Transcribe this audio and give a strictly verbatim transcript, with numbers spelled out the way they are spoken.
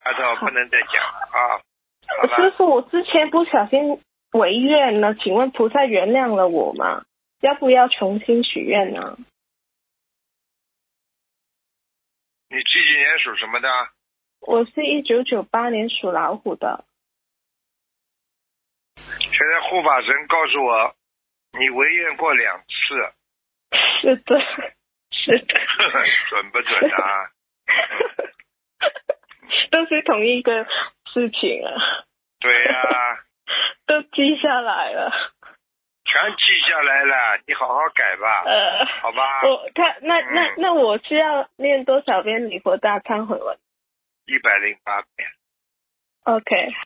丫头不能再讲了啊。好了， 师傅，我之前不小心违愿了，请问菩萨原谅了我吗？要不要重新许愿呢？ 你几几年属什么的？ 我是一九九八年属老虎的。 现在护法神告诉我，你违愿过两次。 是的，是的。 准不准啊？ 都是同一个事情啊。 对呀、啊。 都记下来了。 全记下来了，你好好改吧。 呃， 好吧。 我他那、 嗯、 那那我是要念多少遍礼佛大忏悔文？ 一百零八遍。 OK。